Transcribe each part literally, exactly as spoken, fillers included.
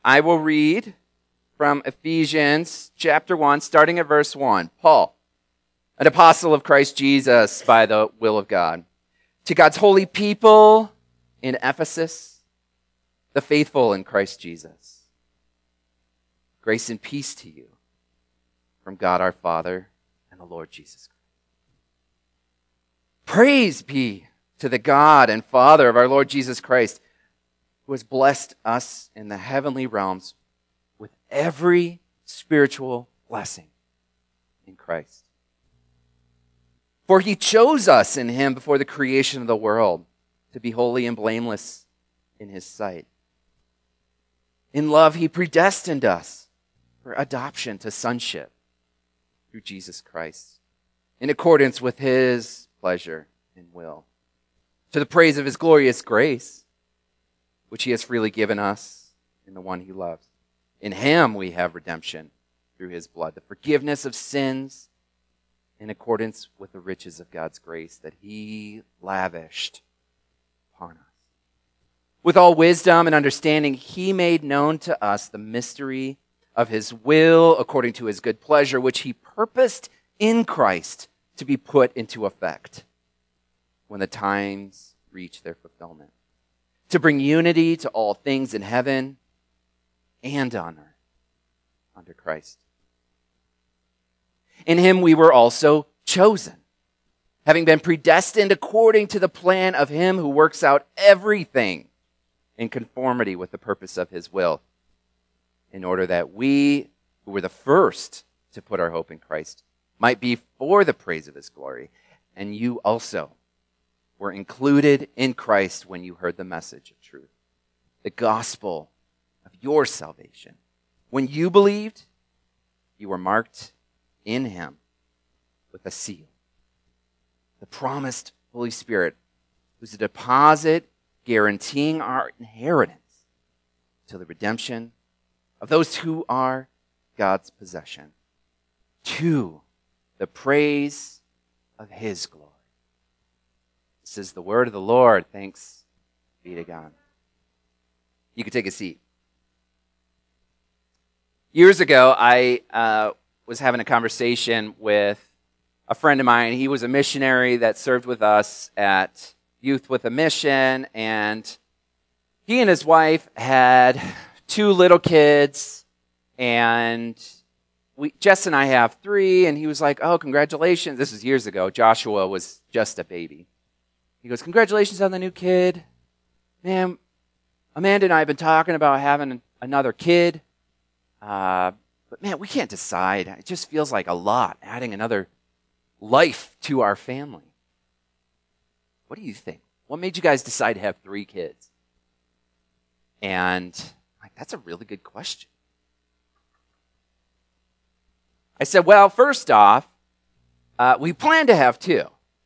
I will read from Ephesians chapter one, starting at verse one. Paul, an apostle of Christ Jesus by the will of God, to God's holy people in Ephesus, the faithful in Christ Jesus. Grace and peace to you from God our Father and the Lord Jesus Christ. Praise be to the God and Father of our Lord Jesus Christ, who has blessed us in the heavenly realms with every spiritual blessing in Christ. For he chose us in him before the creation of the world to be holy and blameless in his sight. In love, he predestined us for adoption to sonship through Jesus Christ, in accordance with his pleasure and will, to the praise of his glorious grace, which he has freely given us in the one he loves. In him we have redemption through his blood, the forgiveness of sins in accordance with the riches of God's grace that he lavished upon us. With all wisdom and understanding, he made known to us the mystery of his will according to his good pleasure, which he purposed in Christ to be put into effect when the times reach their fulfillment, to bring unity to all things in heaven and on earth under Christ. In him we were also chosen, having been predestined according to the plan of him who works out everything in conformity with the purpose of his will, in order that we, who were the first to put our hope in Christ, might be for the praise of his glory. And you also were included in Christ when you heard the message of truth, the gospel of your salvation. When you believed, you were marked in him with a seal, the promised Holy Spirit, who's a deposit guaranteeing our inheritance till the redemption of those who are God's possession, to the praise of his glory. This is the word of the Lord. Thanks be to God. You can take a seat. Years ago, I uh, was having a conversation with a friend of mine. He was a missionary that served with us at Youth with a Mission, and he and his wife had two little kids, and we, Jess and I have three, and he was like, oh, congratulations. This was years ago. Joshua was just a baby. He goes, congratulations on the new kid. Man, Amanda and I have been talking about having another kid, uh, but man, we can't decide. It just feels like a lot, adding another life to our family. What do you think? What made you guys decide to have three kids? And I'm like, that's a really good question. I said, well, first off, uh, we plan to have two.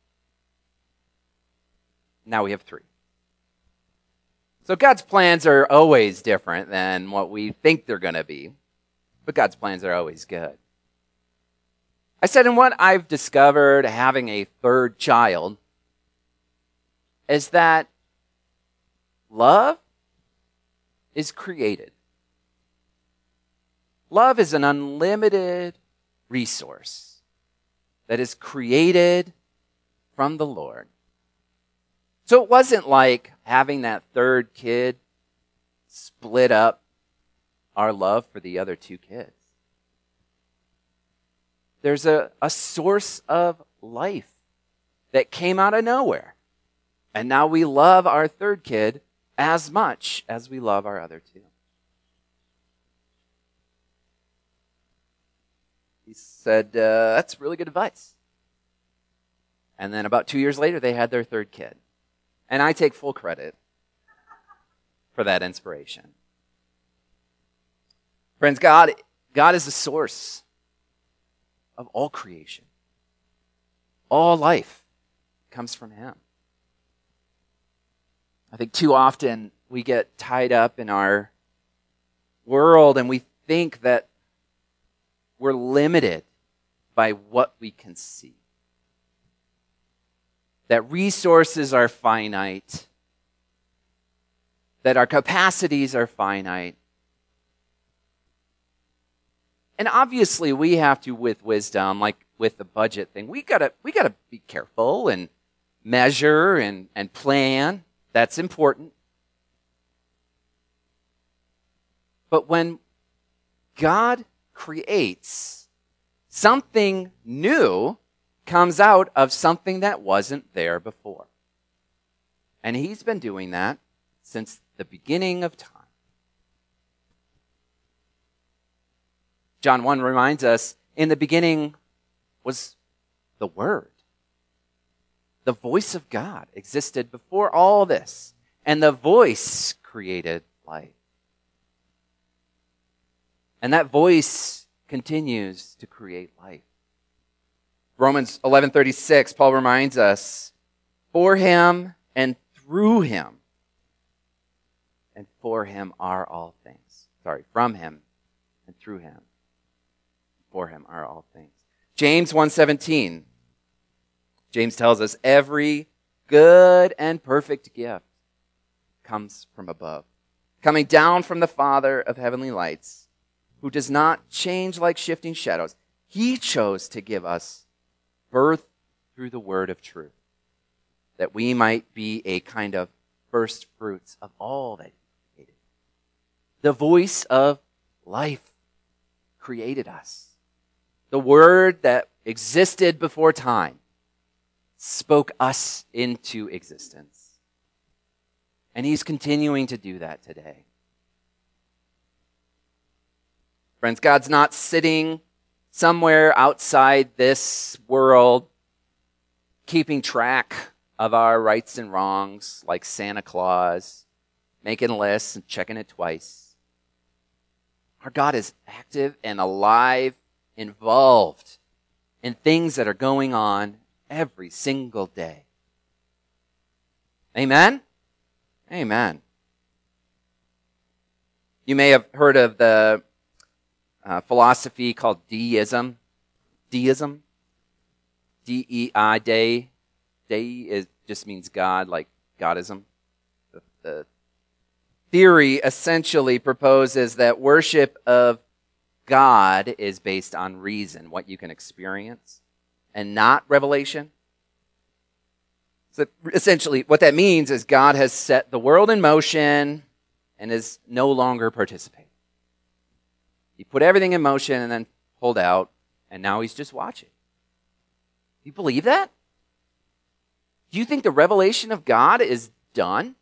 Now we have three. So God's plans are always different than what we think they're going to be, but God's plans are always good. I said, and what I've discovered having a third child is that love is created. Love is an unlimited resource that is created from the Lord. So it wasn't like having that third kid split up our love for the other two kids. There's a, a source of life that came out of nowhere. And now we love our third kid as much as we love our other two. He said, uh, that's really good advice. And then about two years later, they had their third kid. And I take full credit for that inspiration. Friends, God, God is the source of all creation. All life comes from him. I think too often we get tied up in our world and we think that we're limited by what we can see. That resources are finite, that our capacities are finite, And obviously we have to, with wisdom, like with the budget thing, we gotta we gotta be careful and measure and, and plan. That's important. But when God creates, something new comes out of something that wasn't there before. And he's been doing that since the beginning of time. John one reminds us, in the beginning was the Word. The voice of God existed before all this, and the voice created life. And that voice continues to create life. Romans eleven thirty-six, Paul reminds us, for him and through him, and for him are all things. Sorry, from him and through him, for him are all things. James one seventeen, James tells us, every good and perfect gift comes from above, coming down from the Father of heavenly lights, who does not change like shifting shadows. He chose to give us birth through the word of truth, that we might be a kind of first fruits of all that he created. The voice of life created us. The word that existed before time spoke us into existence. And he's continuing to do that today. Friends, God's not sitting somewhere outside this world keeping track of our rights and wrongs like Santa Claus, making lists and checking it twice. Our God is active and alive, involved in things that are going on every single day. Amen? Amen. You may have heard of the Uh, philosophy called deism. Deism. D E I, Dei. Dei is, just means God, like Godism. The, the theory essentially proposes that worship of God is based on reason, what you can experience, and not revelation. So essentially, what that means is God has set the world in motion and is no longer participating. He put everything in motion and then pulled out, and now he's just watching. Do you believe that? Do you think the revelation of God is done?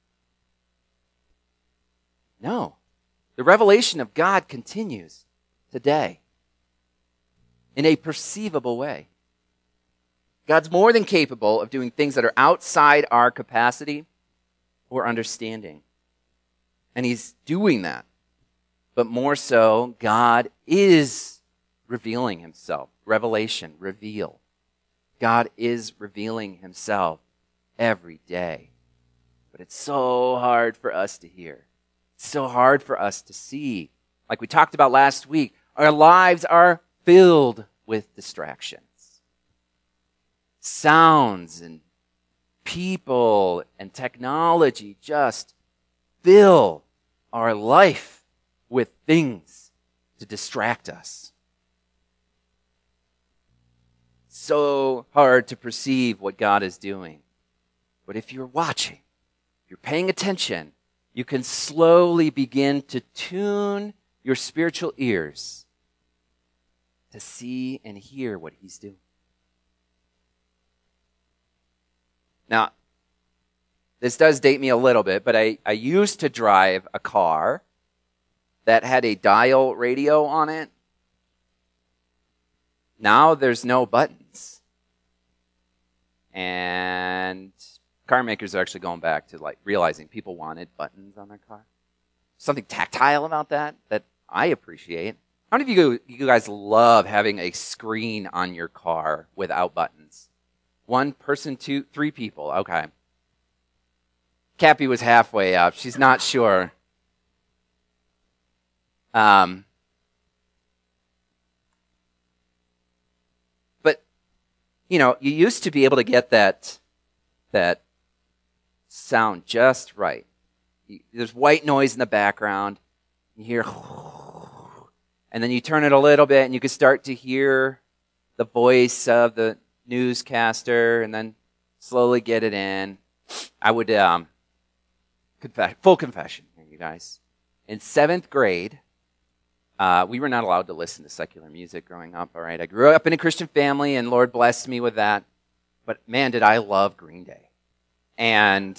No. The revelation of God continues today in a perceivable way. God's more than capable of doing things that are outside our capacity or understanding. And he's doing that. But more so, God is revealing himself. Revelation, reveal. God is revealing himself every day. But it's so hard for us to hear. It's so hard for us to see. Like we talked about last week, our lives are filled with distractions. Sounds and people and technology just fill our life with things to distract us. So hard to perceive what God is doing. But if you're watching, if you're paying attention, you can slowly begin to tune your spiritual ears to see and hear what he's doing. Now, this does date me a little bit, but I, I used to drive a car that had a dial radio on it. Now there's no buttons. And car makers are actually going back to like realizing people wanted buttons on their car. Something tactile about that that I appreciate. How many of you, you guys love having a screen on your car without buttons? One person, two, three people. Okay. Cappy was halfway up. She's not sure. Um, but, you know, you used to be able to get that, that sound just right. You, there's white noise in the background. You hear, And then you turn it a little bit and you can start to hear the voice of the newscaster and then slowly get it in. I would, um, confess, full confession here, you guys. In seventh grade, uh, we were not allowed to listen to secular music growing up, all right? I grew up in a Christian family and Lord blessed me with that. But man, did I love Green Day. And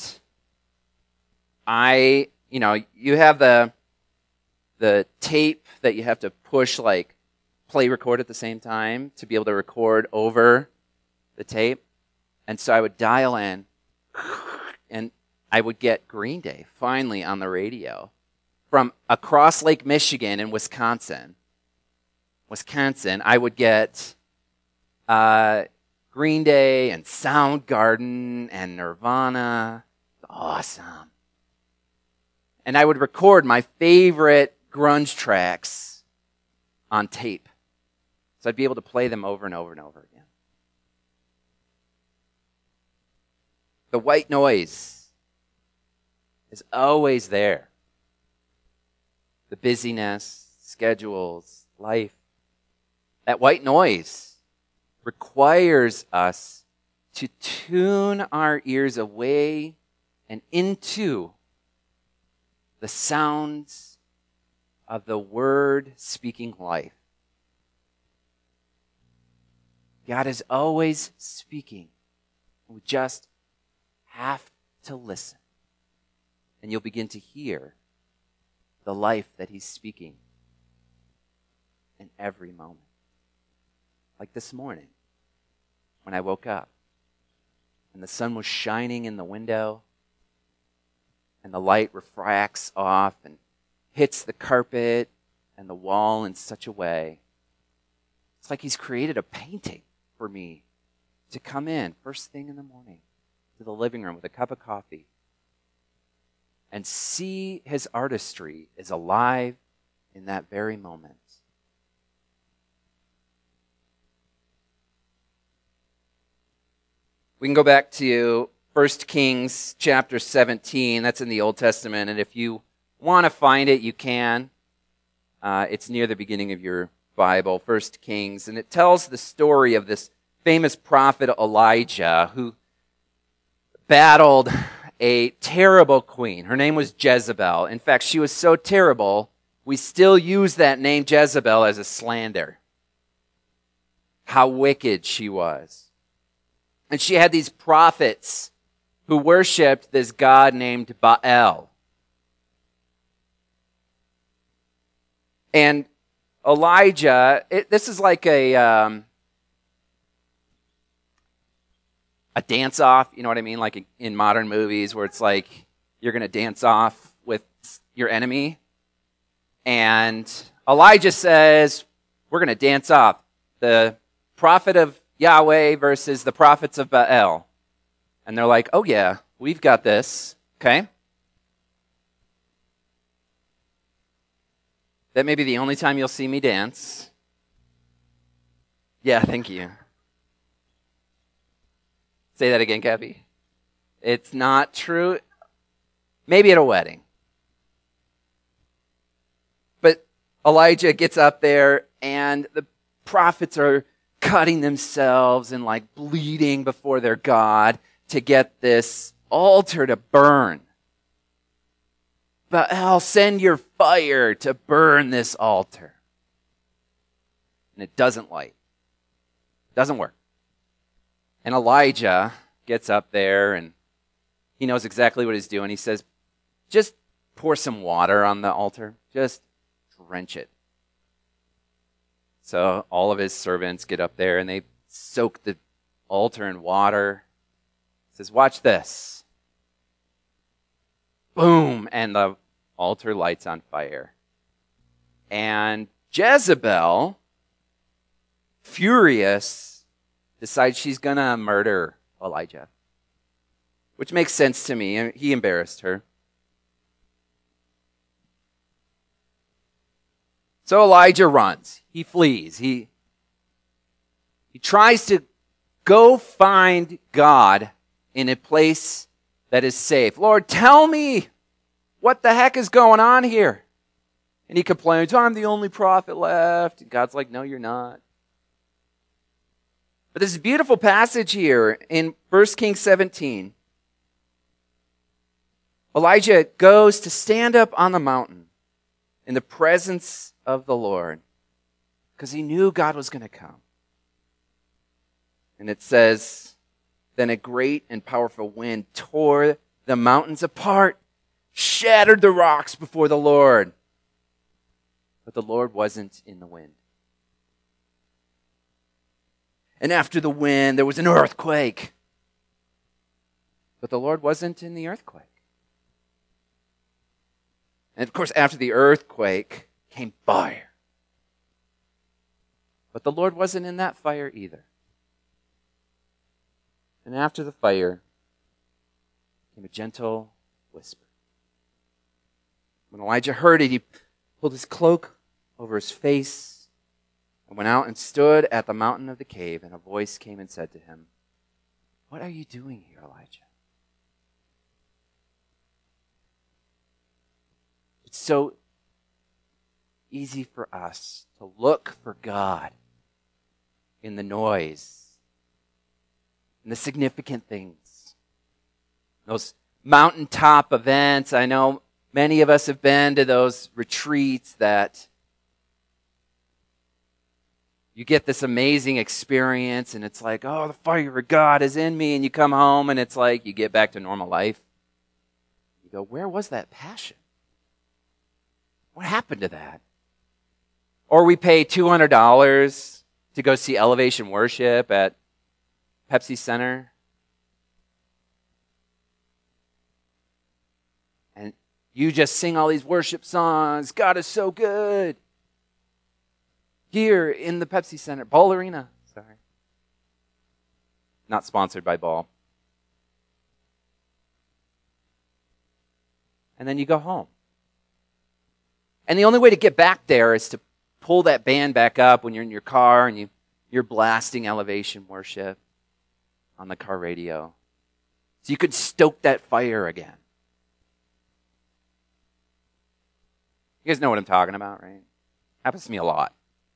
I, you know, you have the the tape that you have to push, like, play record at the same time to be able to record over the tape. And so I would dial in, and I would get Green Day finally on the radio from across Lake Michigan in Wisconsin. Wisconsin, I would get uh, Green Day and Soundgarden and Nirvana. Awesome. And I would record my favorite grunge tracks on tape. So I'd be able to play them over and over and over again. The white noise is always there. The busyness, schedules, life. That white noise requires us to tune our ears away and into the sounds of the Word speaking life. God is always speaking. We just have to listen. And you'll begin to hear the life that He's speaking in every moment. Like this morning, when I woke up, and the sun was shining in the window, and the light refracts off and hits the carpet and the wall in such a way. It's like He's created a painting for me to come in first thing in the morning to the living room with a cup of coffee and see His artistry is alive in that very moment. We can go back to First Kings chapter seventeen. That's in the Old Testament. And if you want to find it, you can. Uh, it's near the beginning of your Bible, First Kings. And it tells the story of this famous prophet Elijah who battled a terrible queen. Her name was Jezebel. In fact, she was so terrible, we still use that name Jezebel as a slander. How wicked she was. And she had these prophets who worshipped this god named Baal. And Elijah, it, this is like a um, a dance-off, you know what I mean? Like in modern movies where it's like you're going to dance off with your enemy. And Elijah says, we're going to dance off. The prophet of Yahweh versus the prophets of Baal. And they're like, oh yeah, we've got this. Okay? That may be the only time you'll see me dance. Yeah, thank you. Say that again, Gabby. It's not true. Maybe at a wedding. But Elijah gets up there and the prophets are cutting themselves and like bleeding before their God to get this altar to burn. But I'll send your fire to burn this altar. And it doesn't light. It doesn't work. And Elijah gets up there and he knows exactly what he's doing. He says, just pour some water on the altar. Just drench it. So all of his servants get up there and they soak the altar in water. He says, watch this. Boom, and the altar lights on fire. And Jezebel, furious, decides she's going to murder Elijah. Which makes sense to me. He embarrassed her. So Elijah runs. He flees. He, he tries to go find God in a place that is safe. Lord, tell me what the heck is going on here. And he complains, I'm the only prophet left. And God's like, no, you're not. But there's a beautiful passage here in First Kings seventeen. Elijah goes to stand up on the mountain in the presence of the Lord because he knew God was going to come. And it says, then a great and powerful wind tore the mountains apart, shattered the rocks before the Lord. But the Lord wasn't in the wind. And after the wind, there was an earthquake. But the Lord wasn't in the earthquake. And of course, after the earthquake came fire. But the Lord wasn't in that fire either. And after the fire came a gentle whisper. When Elijah heard it, he pulled his cloak over his face and went out and stood at the mountain of the cave. And a voice came and said to him, what are you doing here, Elijah? It's so easy for us to look for God in the noise, in the significant things. Those mountaintop events. I know many of us have been to those retreats that you get this amazing experience and it's like, oh, the fire of God is in me. And you come home and it's like you get back to normal life. You go, where was that passion? What happened to that? Or we pay two hundred dollars to go see Elevation Worship at Pepsi Center. And you just sing all these worship songs. God is so good. Here in the Pepsi Center. Ball Arena. Sorry. Not sponsored by Ball. And then you go home. And the only way to get back there is to pull that band back up when you're in your car and you, you're blasting Elevation Worship on the car radio. So you could stoke that fire again. You guys know what I'm talking about, right? Happens to me a lot.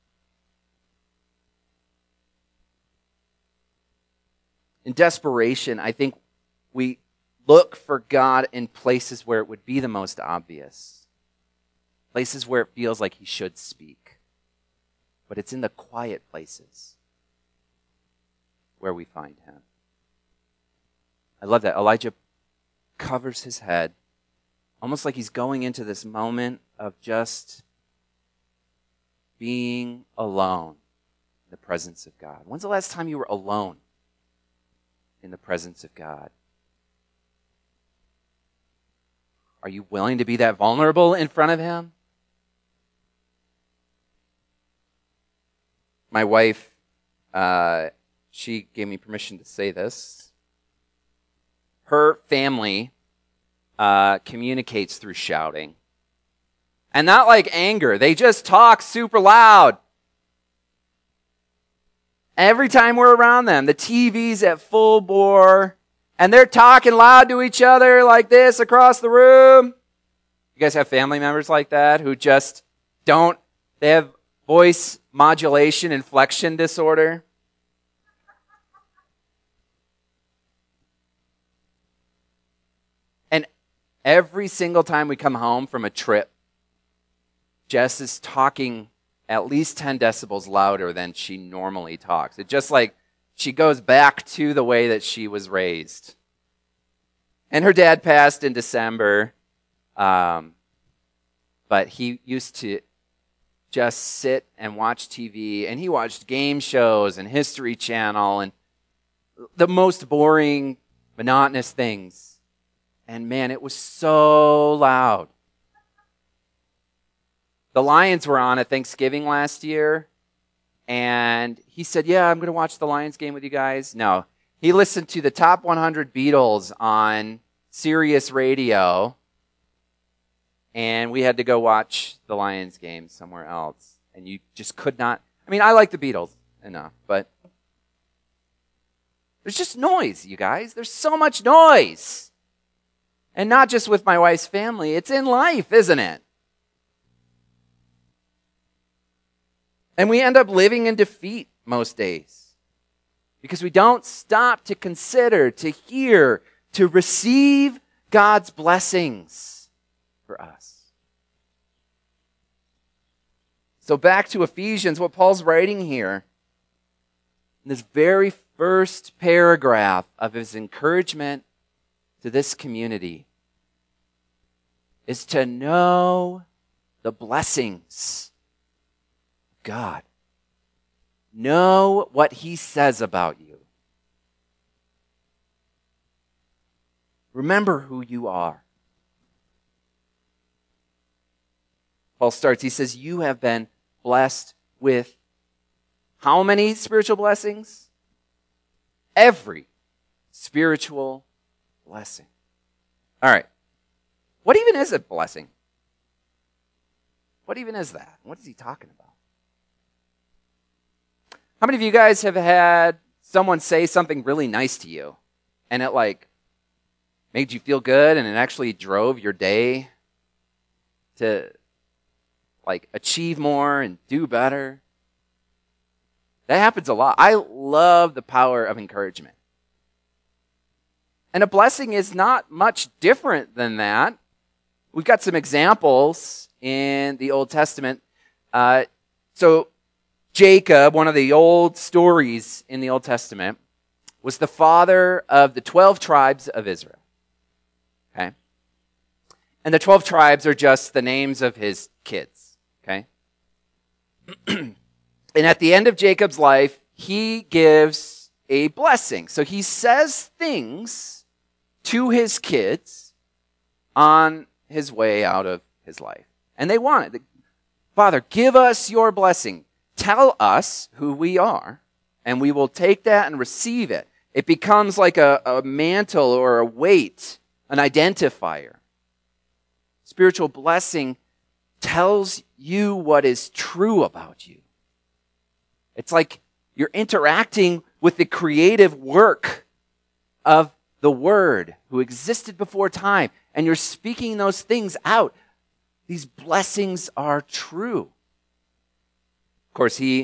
In desperation, I think we look for God in places where it would be the most obvious. Places where it feels like he should speak. But it's in the quiet places where we find him. I love that. Elijah covers his head, almost like he's going into this moment of just being alone in the presence of God. When's the last time you were alone in the presence of God? Are you willing to be that vulnerable in front of him? My wife, uh, she gave me permission to say this. Her family uh, communicates through shouting. And not like anger. They just talk super loud. Every time we're around them, the T V's at full bore. And they're talking loud to each other like this across the room. You guys have family members like that who just don't, they have voice modulation inflection disorder? And every single time we come home from a trip, Jess is talking at least ten decibels louder than she normally talks. It's just like she goes back to the way that she was raised. And her dad passed in December, um, but he used to just sit and watch T V, and he watched game shows and History Channel and the most boring, monotonous things. And man, it was so loud. The Lions were on at Thanksgiving last year, and he said, yeah, I'm going to watch the Lions game with you guys. No, he listened to the top one hundred Beatles on Sirius Radio, and we had to go watch the Lions game somewhere else. And you just could not. I mean, I like the Beatles enough, but there's just noise, you guys. There's so much noise. And not just with my wife's family. It's in life, isn't it? And we end up living in defeat most days because we don't stop to consider, to hear, to receive God's blessings for us. So back to Ephesians, what Paul's writing here, in this very first paragraph of his encouragement to this community, is to know the blessings of God. Know what he says about you. Remember who you are. Paul starts, he says, you have been blessed with how many spiritual blessings? Every spiritual blessing. All right. What even is a blessing? What even is that? What is he talking about? How many of you guys have had someone say something really nice to you and it like made you feel good and it actually drove your day to like achieve more and do better? That happens a lot. I love the power of encouragement. And a blessing is not much different than that. We've got some examples in the Old Testament. Uh, so Jacob, one of the old stories in the Old Testament, was the father of the twelve tribes of Israel. Okay? And the twelve tribes are just the names of his kids. Okay? And at the end of Jacob's life, he gives a blessing. So he says things to his kids on his way out of his life. And they want it. Father, give us your blessing. Tell us who we are, and we will take that and receive it. It becomes like a, a mantle or a weight, an identifier. Spiritual blessing tells you what is true about you. It's like you're interacting with the creative work of the Word who existed before time, and you're speaking those things out. These blessings are true. Of course, he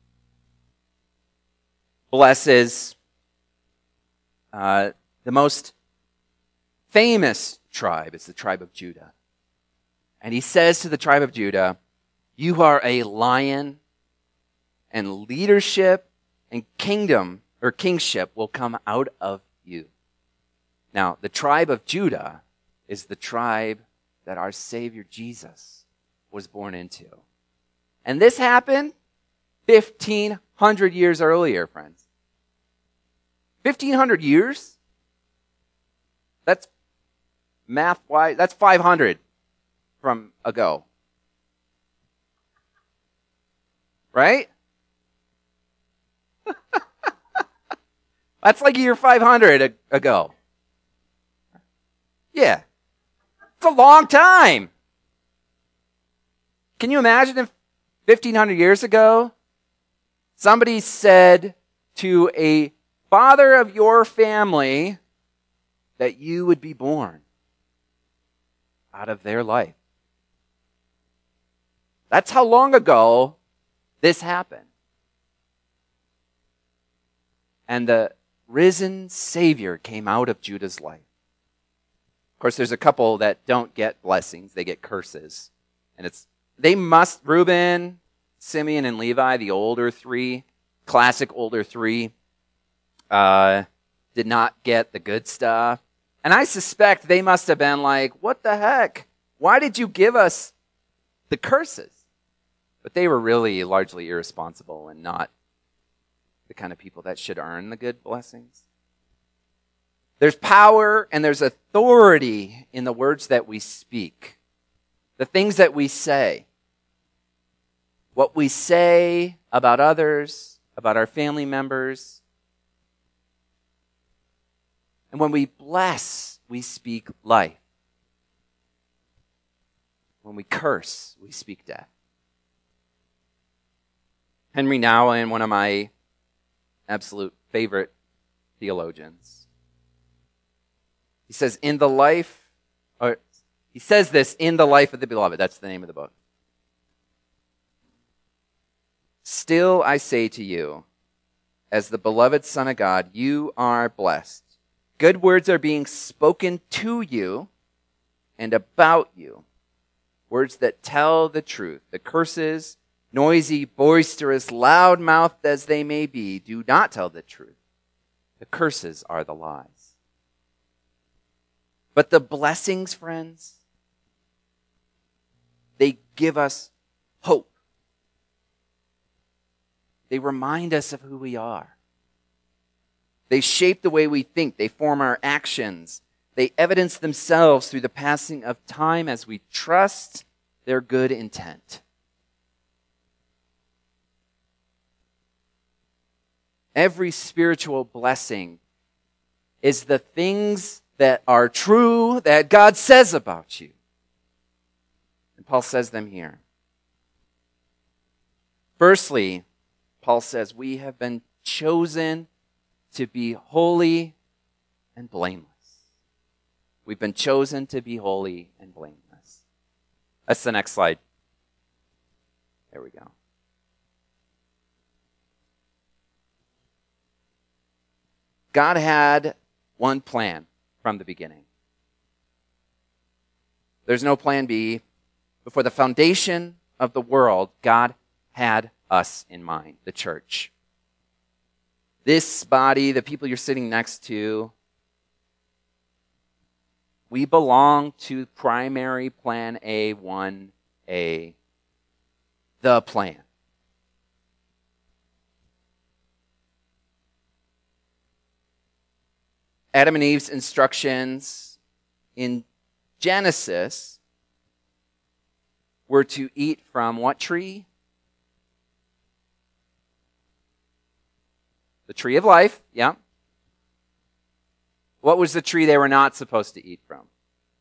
blesses uh, the most famous tribe. It's the tribe of Judah. And he says to the tribe of Judah, you are a lion, and leadership and kingdom or kingship will come out of you. Now, the tribe of Judah is the tribe that our Savior Jesus was born into. And this happened fifteen hundred years earlier, friends. fifteen hundred years? That's math-wise, that's five hundred from ago. Right? That's like year five hundred ago. Yeah. It's a long time. Can you imagine if fifteen hundred years ago, somebody said to a father of your family that you would be born out of their life? That's how long ago this happened. And the risen Savior came out of Judah's life. Of course, there's a couple that don't get blessings. They get curses. And it's they must, Reuben, Simeon, and Levi, the older three, classic older three, uh, did not get the good stuff. And I suspect they must have been like, what the heck? Why did you give us the curses? But they were really largely irresponsible and not the kind of people that should earn the good blessings. There's power and there's authority in the words that we speak, the things that we say. What we say about others, about our family members. And when we bless, we speak life. When we curse, we speak death. Henry Nouwen, one of my absolute favorite theologians, he says, in the life, or he says this, in the life of the beloved. That's the name of the book. Still I say to you, as the beloved Son of God, you are blessed. Good words are being spoken to you and about you. Words that tell the truth. The curses, noisy, boisterous, loud-mouthed as they may be, do not tell the truth. The curses are the lies. But the blessings, friends, they give us hope. They remind us of who we are. They shape the way we think. They form our actions. They evidence themselves through the passing of time as we trust their good intent. Every spiritual blessing is the things that are true that God says about you. And Paul says them here. Firstly, Paul says, we have been chosen to be holy and blameless. We've been chosen to be holy and blameless. That's the next slide. There we go. God had one plan from the beginning. There's no plan B. Before the foundation of the world, God had us in mind, the church. This body, the people you're sitting next to, we belong to primary plan A, one A, the plan. Adam and Eve's instructions in Genesis were to eat from what tree? The tree of life, yeah. What was the tree they were not supposed to eat from?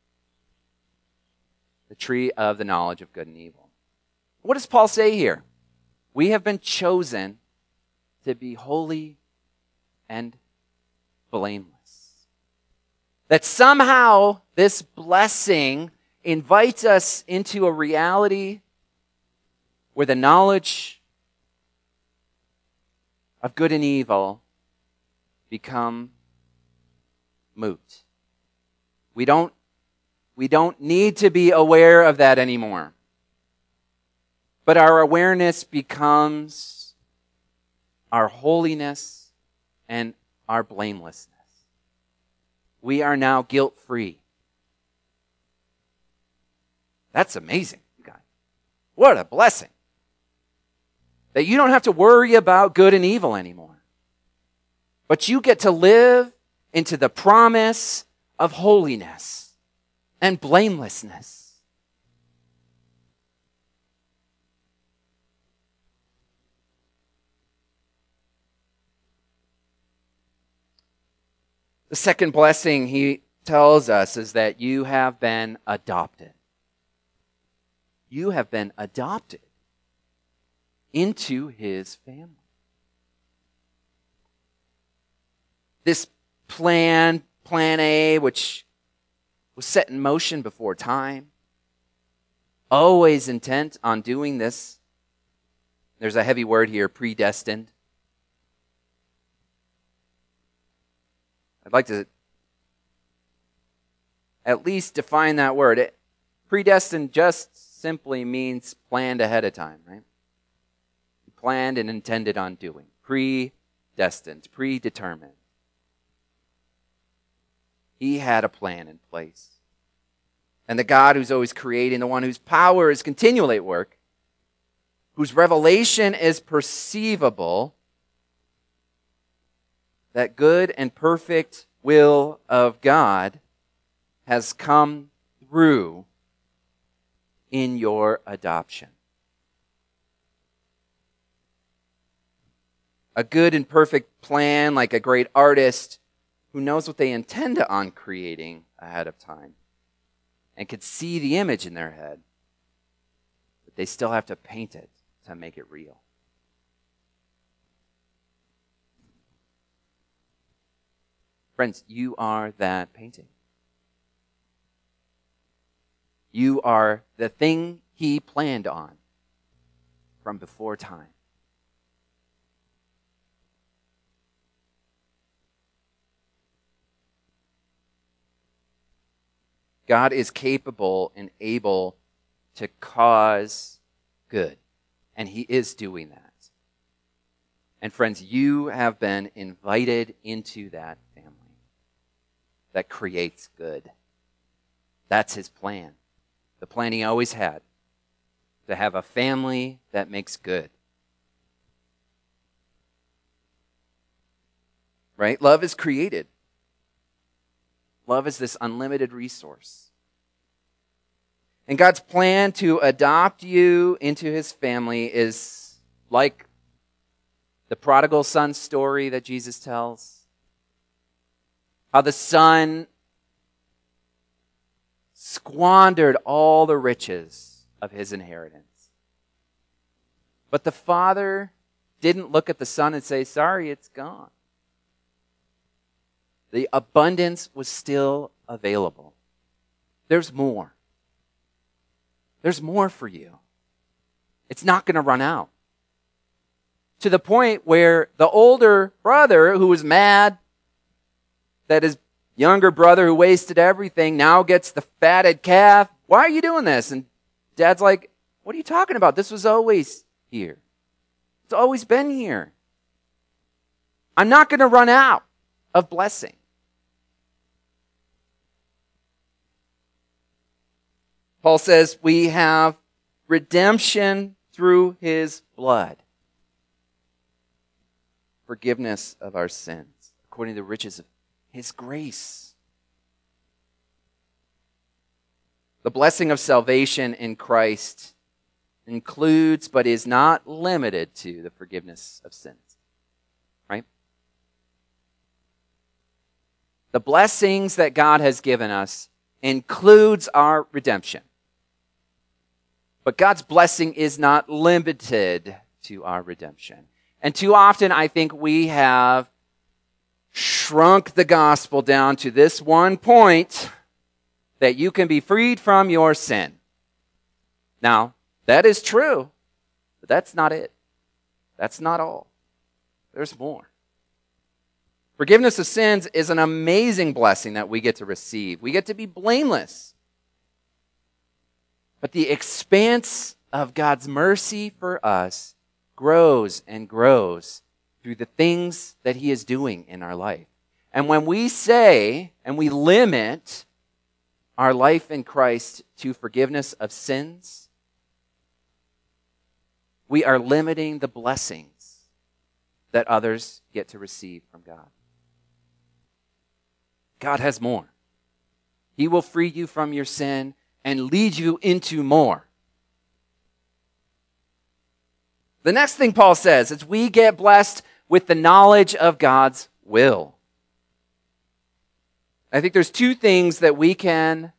The tree of the knowledge of good and evil. What does Paul say here? We have been chosen to be holy and blameless. That somehow this blessing invites us into a reality where the knowledge of good and evil become moot. We don't, we don't need to be aware of that anymore. But our awareness becomes our holiness and our blamelessness. We are now guilt-free. That's amazing, you guys. What a blessing. That you don't have to worry about good and evil anymore. But you get to live into the promise of holiness and blamelessness. The second blessing he tells us is that you have been adopted. You have been adopted into his family. This plan, plan A, which was set in motion before time, always intent on doing this. There's a heavy word here, predestined. I'd like to at least define that word. It, predestined just simply means planned ahead of time, right? Planned and intended on doing. Predestined, predetermined. He had a plan in place. And the God who's always creating, the one whose power is continually at work, whose revelation is perceivable, that good and perfect will of God has come through in your adoption. A good and perfect plan, like a great artist who knows what they intend on creating ahead of time and could see the image in their head, but they still have to paint it to make it real. Friends, you are that painting. You are the thing he planned on from before time. God is capable and able to cause good. And he is doing that. And friends, you have been invited into that family that creates good. That's his plan. The plan he always had. To have a family that makes good. Right? Love is created. Love is this unlimited resource. And God's plan to adopt you into his family is like the prodigal son story that Jesus tells. How the son squandered all the riches of his inheritance. But the father didn't look at the son and say, sorry, it's gone. The abundance was still available. There's more. There's more for you. It's not going to run out. To the point where the older brother, who was mad that his younger brother who wasted everything now gets the fatted calf. Why are you doing this? And dad's like, what are you talking about? This was always here. It's always been here. I'm not going to run out of blessing. Paul says we have redemption through his blood. Forgiveness of our sins, according to the riches of his grace. The blessing of salvation in Christ includes, but is not limited to, the forgiveness of sins. Right? The blessings that God has given us includes our redemption. But God's blessing is not limited to our redemption. And too often, I think we have shrunk the gospel down to this one point, that you can be freed from your sin. Now, that is true, but that's not it. That's not all. There's more. Forgiveness of sins is an amazing blessing that we get to receive. We get to be blameless. But the expanse of God's mercy for us grows and grows through the things that he is doing in our life. And when we say and we limit our life in Christ to forgiveness of sins, we are limiting the blessings that others get to receive from God. God has more. He will free you from your sin and lead you into more. The next thing Paul says is we get blessed with the knowledge of God's will. I think there's two things that we can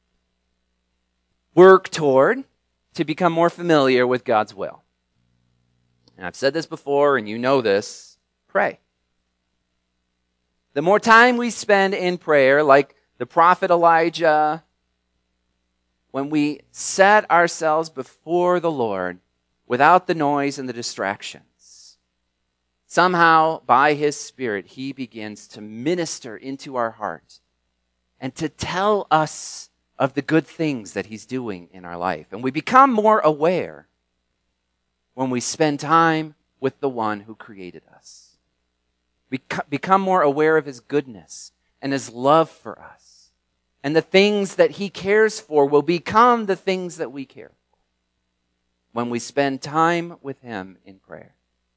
work toward to become more familiar with God's will. And I've said this before, and you know this. Pray. The more time we spend in prayer, like the prophet Elijah, when we set ourselves before the Lord without the noise and the distractions, somehow by his Spirit, he begins to minister into our heart and to tell us of the good things that he's doing in our life. And we become more aware when we spend time with the one who created us. We become more aware of his goodness and his love for us. And the things that he cares for will become the things that we care for when we spend time with him in prayer.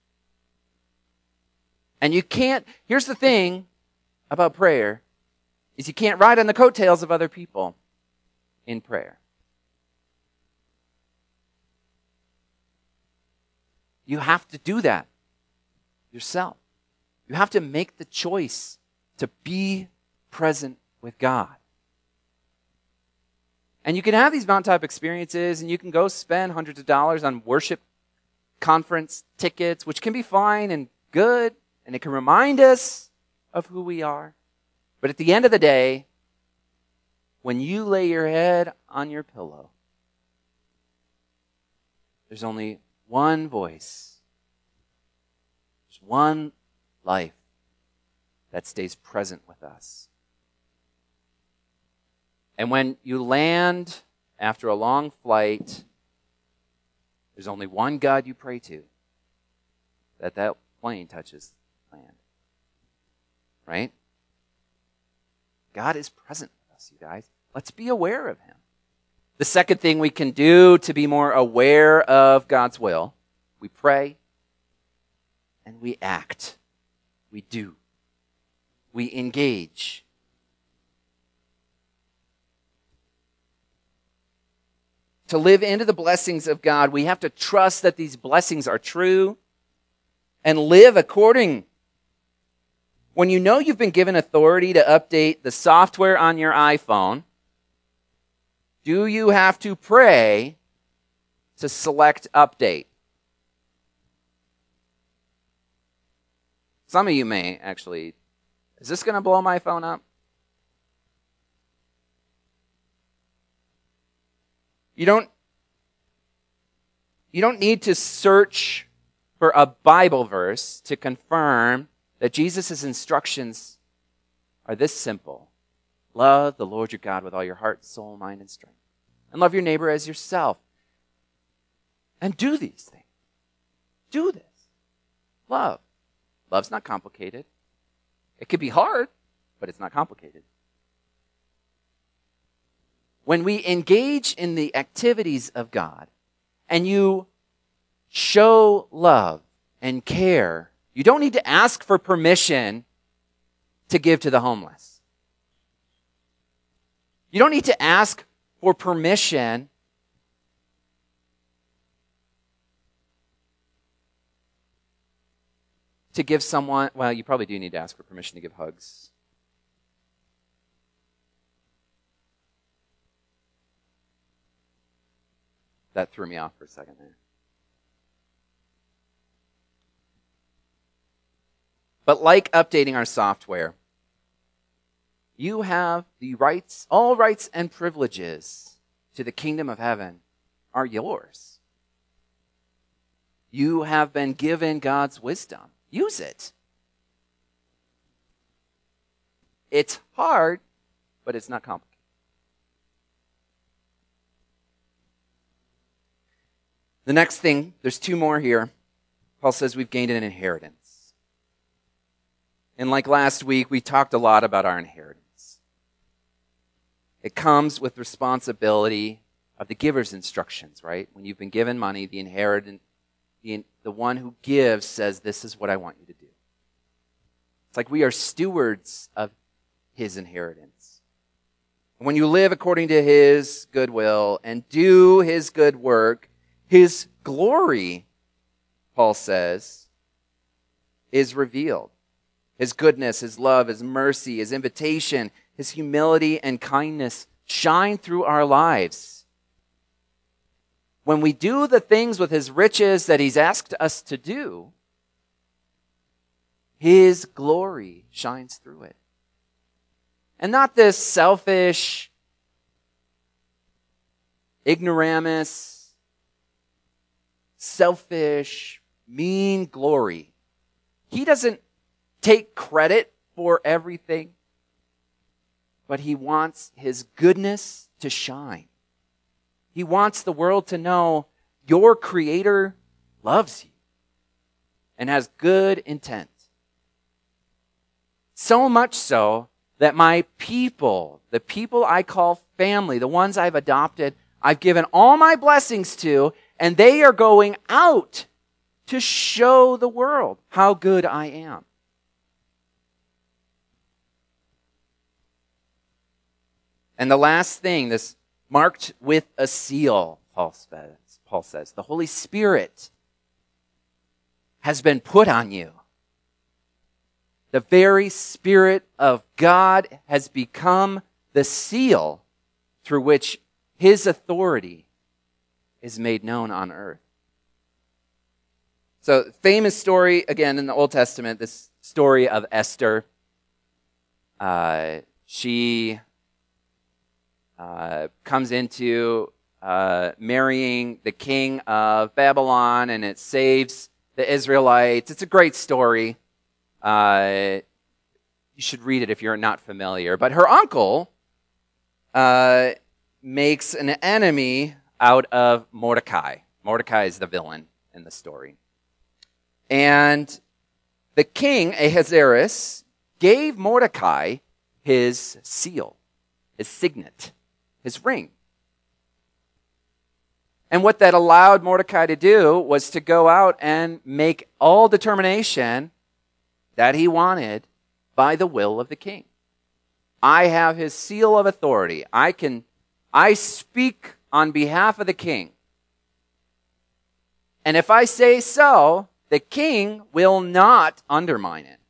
And you can't, here's the thing about prayer, is you can't ride on the coattails of other people in prayer. You have to do that yourself. You have to make the choice to be present with God. And you can have these mountaintop experiences, and you can go spend hundreds of dollars on worship conference tickets, which can be fine and good, and it can remind us of who we are. But at the end of the day, when you lay your head on your pillow, there's only one voice. There's one life that stays present with us. And when you land after a long flight, there's only one God you pray to, that that plane touches land. Right? God is present with us, you guys. Let's be aware of him. The second thing we can do to be more aware of God's will, we pray and we act. We do. We engage. To live into the blessings of God, we have to trust that these blessings are true and live according. When you know you've been given authority to update the software on your iPhone, do you have to pray to select update? Some of you may actually. Is this going to blow my phone up? You don't, you don't need to search for a Bible verse to confirm that Jesus' instructions are this simple. Love the Lord your God with all your heart, soul, mind, and strength. And love your neighbor as yourself. And do these things. Do this. Love. Love's not complicated. It could be hard, but it's not complicated. When we engage in the activities of God and you show love and care, you don't need to ask for permission to give to the homeless. You don't need to ask for permission to give someone, well, you probably do need to ask for permission to give hugs. That threw me off for a second there. But like updating our software, you have the rights, all rights and privileges to the kingdom of heaven are yours. You have been given God's wisdom. Use it. It's hard, but it's not complicated. The next thing, there's two more here. Paul says we've gained an inheritance. And like last week, we talked a lot about our inheritance. It comes with responsibility of the giver's instructions, right? When you've been given money, the inheritance, the, the one who gives says, this is what I want you to do. It's like we are stewards of his inheritance. And when you live according to his goodwill and do his good work, his glory, Paul says, is revealed. His goodness, his love, his mercy, his invitation, his humility and kindness shine through our lives. When we do the things with his riches that he's asked us to do, his glory shines through it. And not this selfish, ignoramus, selfish, mean glory. He doesn't take credit for everything, but he wants his goodness to shine. He wants the world to know your Creator loves you and has good intent. So much so that my people, the people I call family, the ones I've adopted, I've given all my blessings to, and they are going out to show the world how good I am. And the last thing, this marked with a seal, Paul says, Paul says, the Holy Spirit has been put on you. The very Spirit of God has become the seal through which his authority is made known on earth. So, famous story, again, in the Old Testament, this story of Esther. Uh, she uh, comes into uh, marrying the king of Babylon, and it saves the Israelites. It's a great story. Uh, you should read it if you're not familiar. But her uncle uh, makes an enemy out of Mordecai. Mordecai is the villain in the story. And the king, Ahasuerus, gave Mordecai his seal, his signet, his ring. And what that allowed Mordecai to do was to go out and make all determination that he wanted by the will of the king. I have his seal of authority. I can, I speak on behalf of the king. And if I say so, the king will not undermine it.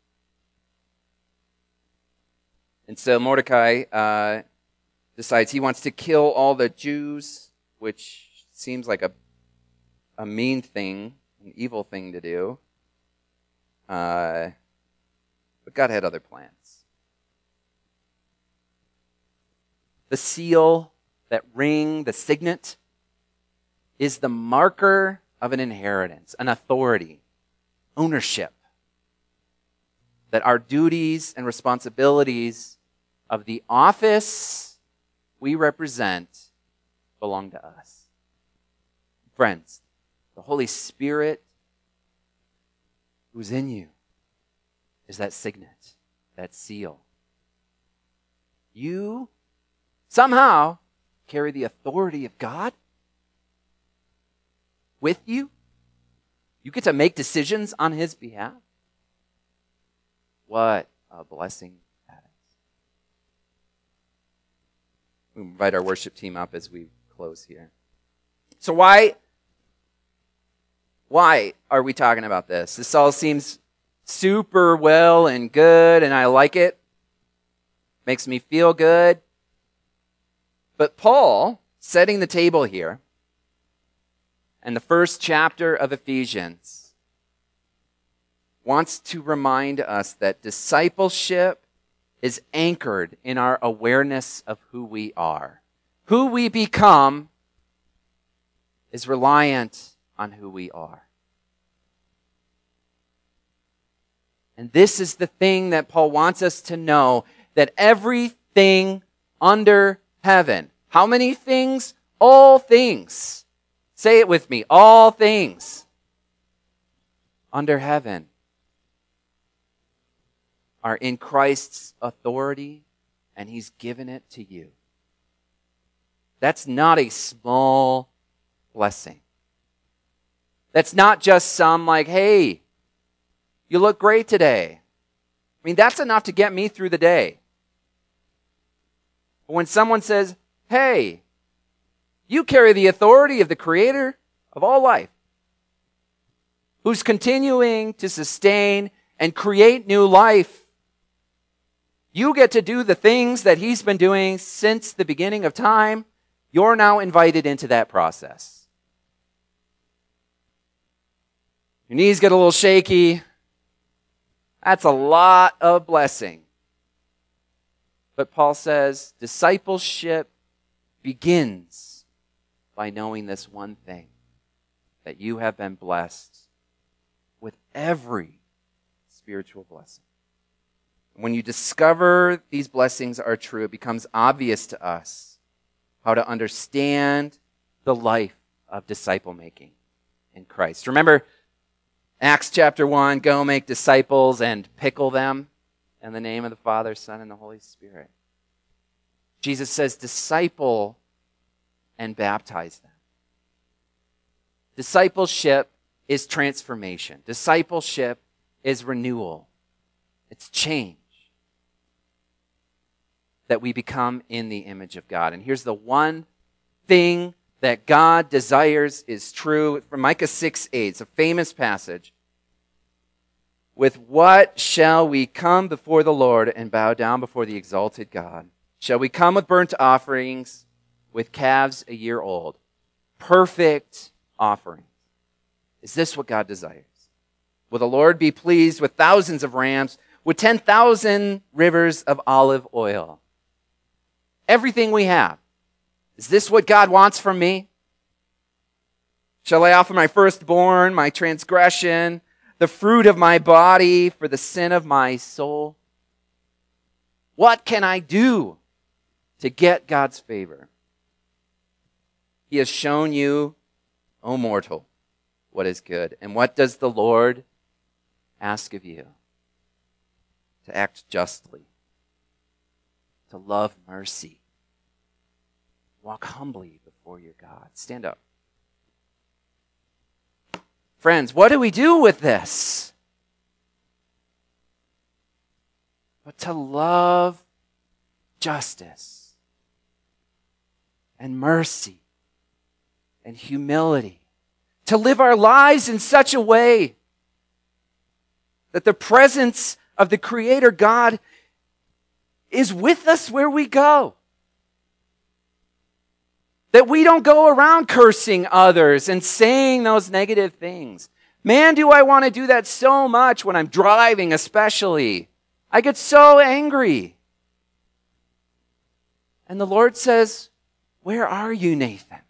And so Mordecai uh, decides he wants to kill all the Jews, which seems like a, a mean thing, an evil thing to do. Uh, but God had other plans. The seal, that ring, the signet, is the marker of an inheritance, an authority, ownership. That our duties and responsibilities of the office we represent belong to us. Friends, the Holy Spirit who's in you is that signet, that seal. You somehow carry the authority of God with you. You get to make decisions on his behalf. What a blessing that is. We invite our worship team up as we close here. So why, why are we talking about this? This all seems super well and good, and I like it. Makes me feel good. But Paul, setting the table here, in the first chapter of Ephesians, wants to remind us that discipleship is anchored in our awareness of who we are. Who we become is reliant on who we are. And this is the thing that Paul wants us to know, that everything under heaven, how many things? All things. Say it with me, all things under heaven are in Christ's authority, and he's given it to you. That's not a small blessing. That's not just some like, hey, you look great today. I mean, that's enough to get me through the day. But when someone says, hey, you carry the authority of the Creator of all life, who's continuing to sustain and create new life. You get to do the things that he's been doing since the beginning of time. You're now invited into that process. Your knees get a little shaky. That's a lot of blessing. But Paul says, discipleship begins by knowing this one thing, that you have been blessed with every spiritual blessing. When you discover these blessings are true, it becomes obvious to us how to understand the life of disciple making in Christ. Remember Acts chapter one, go make disciples and pickle them in the name of the Father, Son, and the Holy Spirit. Jesus says disciple and baptize them. Discipleship is transformation. Discipleship is renewal. It's change. That we become in the image of God. And here's the one thing that God desires is true. From Micah six eight, it's a famous passage. With what shall we come before the Lord and bow down before the exalted God? Shall we come with burnt offerings, with calves a year old? Perfect offerings. Is this what God desires? Will the Lord be pleased with thousands of rams, with ten thousand rivers of olive oil? Everything we have. Is this what God wants from me? Shall I offer my firstborn, my transgression, the fruit of my body for the sin of my soul? What can I do to get God's favor. He has shown you, O mortal, what is good. And what does the Lord ask of you? To act justly, to love mercy, walk humbly before your God. Stand up. Friends, what do we do with this? But to love justice and mercy and humility. To live our lives in such a way that the presence of the Creator God is with us where we go. That we don't go around cursing others and saying those negative things. Man, do I want to do that so much when I'm driving especially. I get so angry. And the Lord says, where are you, Nathan?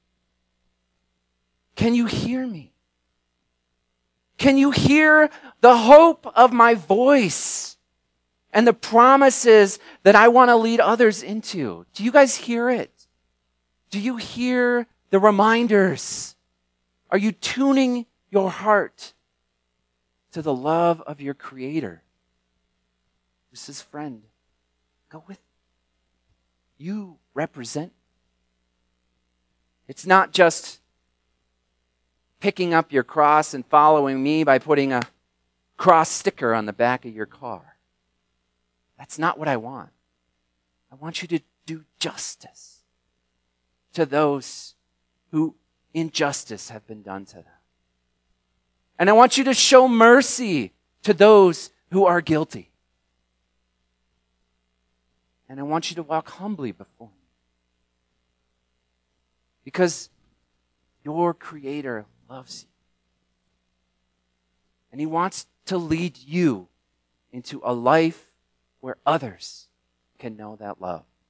Can you hear me? Can you hear the hope of my voice and the promises that I want to lead others into? Do you guys hear it? Do you hear the reminders? Are you tuning your heart to the love of your Creator? Who says, friend, go with me. You represent. It's not just picking up your cross and following me by putting a cross sticker on the back of your car. That's not what I want. I want you to do justice to those who injustice have been done to them. And I want you to show mercy to those who are guilty. And I want you to walk humbly before me. Because your Creator loves you. And He wants to lead you into a life where others can know that love.